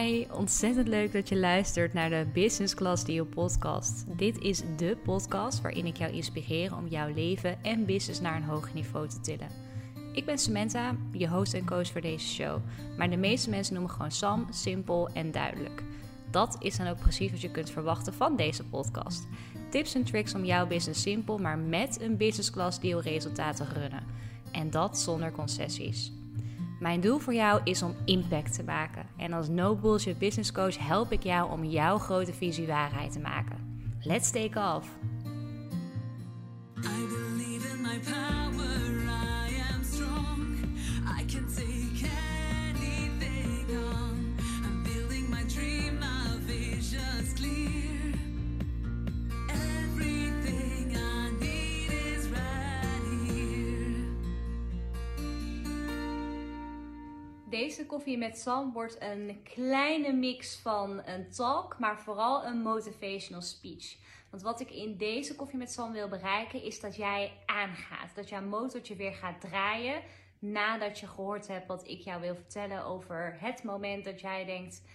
Hi, ontzettend leuk dat je luistert naar de Business Class Deal podcast. Dit is de podcast waarin ik jou inspireer om jouw leven en business naar een hoger niveau te tillen. Ik ben Samantha, je host en coach voor deze show. Maar de meeste mensen noemen me gewoon Sam, simpel en duidelijk. Dat is dan ook precies wat je kunt verwachten van deze podcast. Tips en tricks om jouw business simpel, maar met een business class deal resultaat te runnen. En dat zonder concessies. Mijn doel voor jou is om impact te maken. En als No Bullshit Business Coach help ik jou om jouw grote visie waarheid te maken. Let's take off! I believe in my power, I am strong. I can take anything on. I'm building my dream, my vision's clear. Everything I need is right here. Deze koffie met Sam wordt een kleine mix van een talk, maar vooral een motivational speech. Want wat ik in deze koffie met Sam wil bereiken is dat jij aangaat. Dat jouw motortje weer gaat draaien nadat je gehoord hebt wat ik jou wil vertellen over het moment dat jij denkt: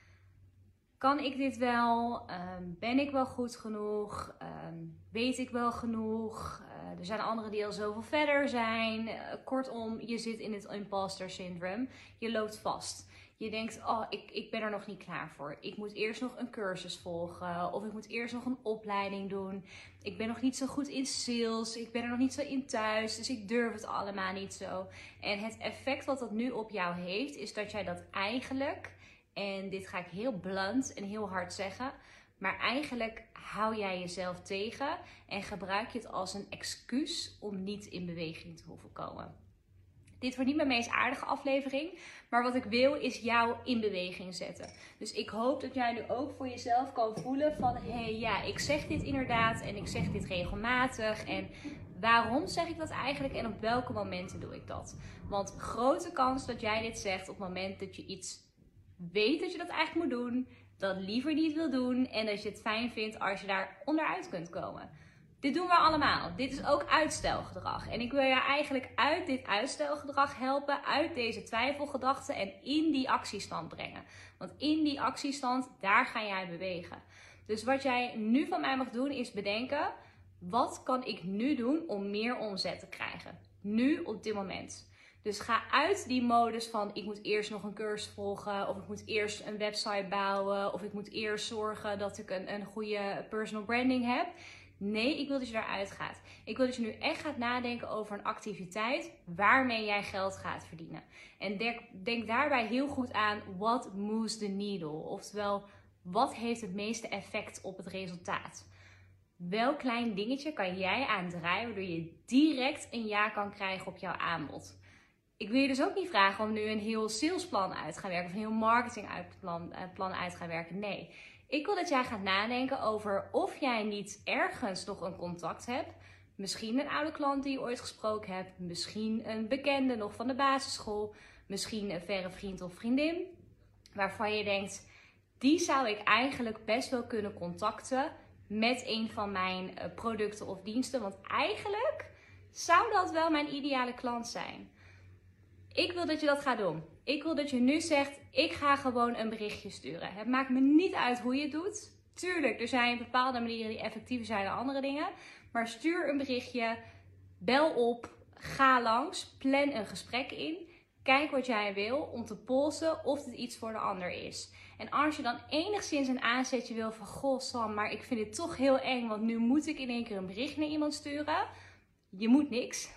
kan ik dit wel? Ben ik wel goed genoeg? Weet ik wel genoeg? Er zijn anderen die al zoveel verder zijn. Kortom, je zit in het imposter syndrome. Je loopt vast. Je denkt, ik ben er nog niet klaar voor. Ik moet eerst nog een cursus volgen. Of ik moet eerst nog een opleiding doen. Ik ben nog niet zo goed in sales. Ik ben er nog niet zo in thuis. Dus ik durf het allemaal niet zo. En het effect wat dat nu op jou heeft, is dat jij dat eigenlijk, en dit ga ik heel blunt en heel hard zeggen, maar eigenlijk hou jij jezelf tegen en gebruik je het als een excuus om niet in beweging te hoeven komen. Dit wordt niet mijn meest aardige aflevering, maar wat ik wil is jou in beweging zetten. Dus ik hoop dat jij nu ook voor jezelf kan voelen van, ik zeg dit inderdaad en ik zeg dit regelmatig. En waarom zeg ik dat eigenlijk en op welke momenten doe ik dat? Want grote kans dat jij dit zegt op het moment dat je iets weet dat je dat eigenlijk moet doen, dat liever niet wil doen en dat je het fijn vindt als je daar onderuit kunt komen. Dit doen we allemaal. Dit is ook uitstelgedrag. En ik wil je eigenlijk uit dit uitstelgedrag helpen, uit deze twijfelgedachten en in die actiestand brengen. Want in die actiestand, daar ga jij bewegen. Dus wat jij nu van mij mag doen is bedenken, wat kan ik nu doen om meer omzet te krijgen? Nu op dit moment. Dus ga uit die modus van ik moet eerst nog een cursus volgen, of ik moet eerst een website bouwen, of ik moet eerst zorgen dat ik een goede personal branding heb. Nee, ik wil dat je daaruit gaat. Ik wil dat je nu echt gaat nadenken over een activiteit waarmee jij geld gaat verdienen. En denk daarbij heel goed aan what moves the needle. Oftewel, wat heeft het meeste effect op het resultaat? Welk klein dingetje kan jij aandraaien waardoor je direct een ja kan krijgen op jouw aanbod? Ik wil je dus ook niet vragen om nu een heel salesplan uit te gaan werken of een heel marketingplan uit te gaan werken. Nee, ik wil dat jij gaat nadenken over of jij niet ergens nog een contact hebt. Misschien een oude klant die je ooit gesproken hebt. Misschien een bekende nog van de basisschool. Misschien een verre vriend of vriendin. Waarvan je denkt, die zou ik eigenlijk best wel kunnen contacten met een van mijn producten of diensten. Want eigenlijk zou dat wel mijn ideale klant zijn. Ik wil dat je dat gaat doen. Ik wil dat je nu zegt, ik ga gewoon een berichtje sturen. Het maakt me niet uit hoe je het doet. Tuurlijk, er zijn bepaalde manieren die effectiever zijn dan andere dingen. Maar stuur een berichtje, bel op, ga langs, plan een gesprek in. Kijk wat jij wil om te polsen of dit iets voor de ander is. En als je dan enigszins een aanzetje wil van, goh Sam, maar ik vind dit toch heel eng, want nu moet ik in één keer een bericht naar iemand sturen. Je moet niks.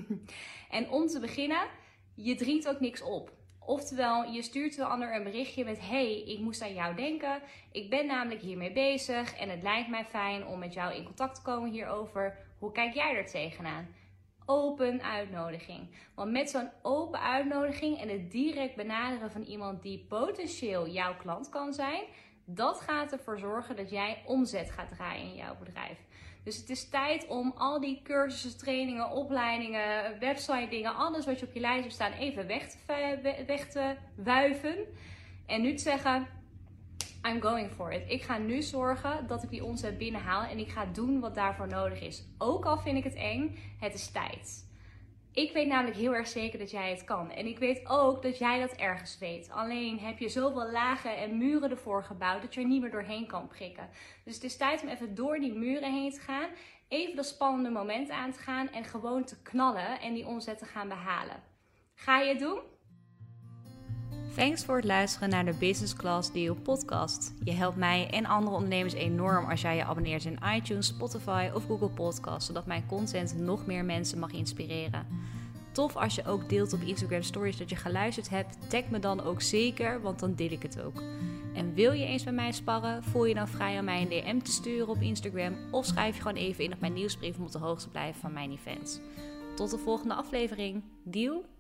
En om te beginnen, je dringt ook niks op. Oftewel, je stuurt de ander een berichtje met, ik moest aan jou denken. Ik ben namelijk hiermee bezig en het lijkt mij fijn om met jou in contact te komen hierover. Hoe kijk jij er tegenaan? Open uitnodiging. Want met zo'n open uitnodiging en het direct benaderen van iemand die potentieel jouw klant kan zijn, dat gaat ervoor zorgen dat jij omzet gaat draaien in jouw bedrijf. Dus het is tijd om al die cursussen, trainingen, opleidingen, website dingen, alles wat je op je lijst hebt staan even weg te wuiven. En nu te zeggen, I'm going for it. Ik ga nu zorgen dat ik die omzet binnenhaal en ik ga doen wat daarvoor nodig is. Ook al vind ik het eng, het is tijd. Ik weet namelijk heel erg zeker dat jij het kan. En ik weet ook dat jij dat ergens weet. Alleen heb je zoveel lagen en muren ervoor gebouwd dat je er niet meer doorheen kan prikken. Dus het is tijd om even door die muren heen te gaan. Even dat spannende moment aan te gaan en gewoon te knallen en die omzet te gaan behalen. Ga je het doen? Thanks voor het luisteren naar de Business Class Deal podcast. Je helpt mij en andere ondernemers enorm als jij je abonneert in iTunes, Spotify of Google Podcasts, zodat mijn content nog meer mensen mag inspireren. Tof als je ook deelt op Instagram Stories dat je geluisterd hebt. Tag me dan ook zeker, want dan deel ik het ook. En wil je eens met mij sparren? Voel je dan vrij om mij een DM te sturen op Instagram of schrijf je gewoon even in op mijn nieuwsbrief om op de hoogte te blijven van mijn events. Tot de volgende aflevering. Deal?